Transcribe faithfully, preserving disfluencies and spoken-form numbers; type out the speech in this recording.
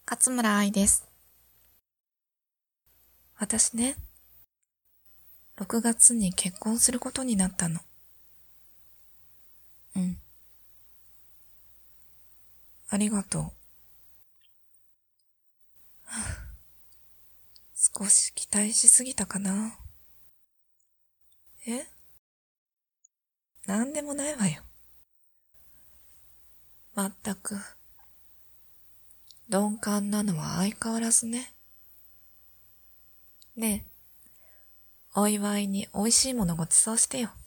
勝村愛です。私ね、ろくがつに結婚することになったの。うん。ありがとう。少し期待しすぎたかな。えなんでもないわよ。まったく。鈍感なのは相変わらずね。ねえ、お祝いに美味しいものご馳走してよ。